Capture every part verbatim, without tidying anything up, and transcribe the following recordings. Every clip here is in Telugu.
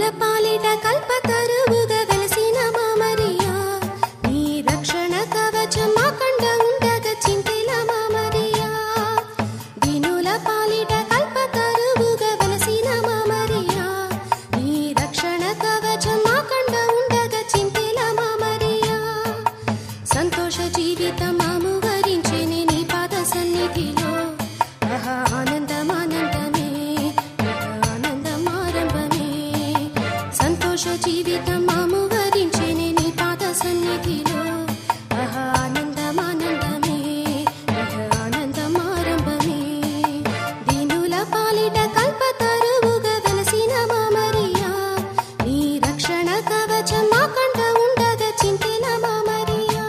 దీనుల పాలిట కల్పతరువుగా వెలసిన మా మరియా నీ రక్షణ కవచం మా కండ ఉండగా చింతెల మా మరియా దీనుల పాలిట కల్పతరువుగా వెలసిన మా మరియా నీ రక్షణ కవచం మా కండ ఉండగా చింతెల మా మరియా సంతోష జీవితం మాము వరించెని నీ పాద సన్నిధిలో ఆహా ఆనందం ఆనందమే ఆనందం ఆరంభమే సంతోష జీవితం మాము వరించెని నీ పాద సన్నిధిలో ఆహా ఆనందం ఆనందమే ఆనందం ఆరంభమే దీనుల పాలిట కల్పతరువుగా వెలసిన మా మరియా నీ రక్షణ కవచం మా కండ ఉండగా చింతెల మా మరియా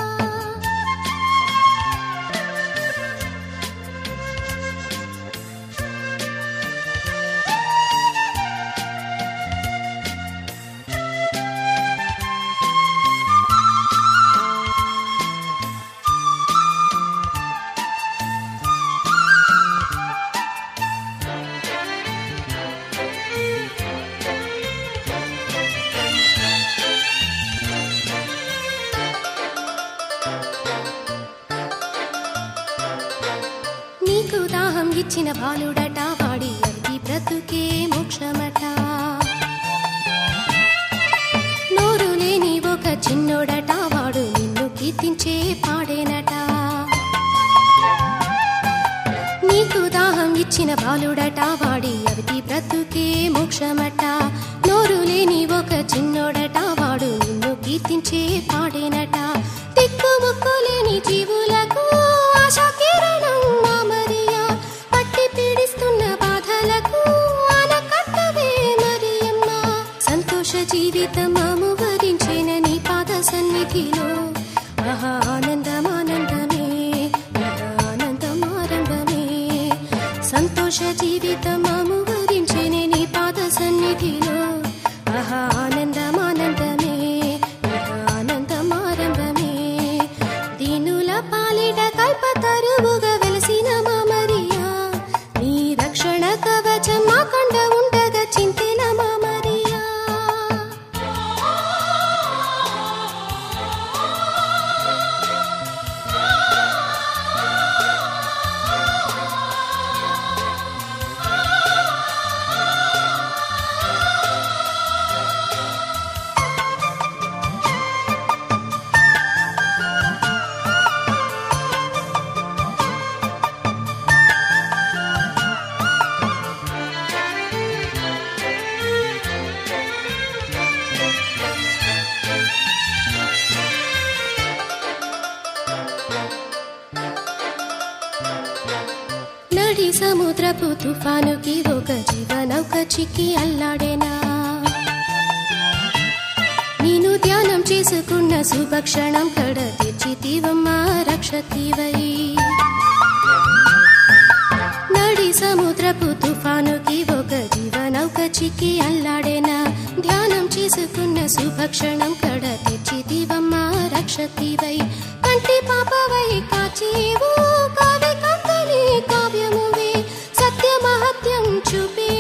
నీకు దాహం ఇచ్చిన బాలుడట వాడి అడిగి బ్రతుకే మోక్షమట నోరు లేని ఒక చిన్నోడట వాడు నిన్ను కీర్తించే పాడేనట నీకు దాహం ఇచ్చిన బాలుడట వాడి అడిగి బ్రతుకే మోక్షమట నోరు లేని ఒక చిన్నోడట వాడు నిన్ను కీర్తించే పాడేనట దిక్కు ముక్కు లేని జీవులకు ఆశా కిరణం మా మరియా పట్టి పీడిస్తున్న బాధలకు ఆనకట్టవే మరియమ్మ సంతోష జీవితం మాము వరించిన నీ పాద సన్నిధిలో ఆహా ఆనందం ఆనందమే ఆనందం ఆరంభమే సంతోష జీవితం మాము వరించిన నీ పాద సన్నిధిలో ఆహా ఆనందం ఆనందమే ఆనందం ఆరంభమే దీనుల పాలిట కల్పతరువుగా వెలసిన మా మరియా నీ రక్షణ కవచం మా కండ ఉండగా చింతెల మా మరియా నడి సముద్రపు తుఫానుకి ఒక జీవనౌక చిక్కి అల్లాడేనా నేను ధ్యానం చేసుకున్న సుభక్షణం కడ తెచ్చితివమ్మా రక్షతివై నడి సముద్రపు తుఫానుకి ఒక జీవనౌక చిక్కి అల్లాడేనా ధ్యానం చేసుకున్న సుభక్షణం కడ తెచ్చితివమ్మా రక్షతివై కంటి పాపవై కాచేవు కావ్య కంతని కావ్యమువే సత్య మహత్యం చూపే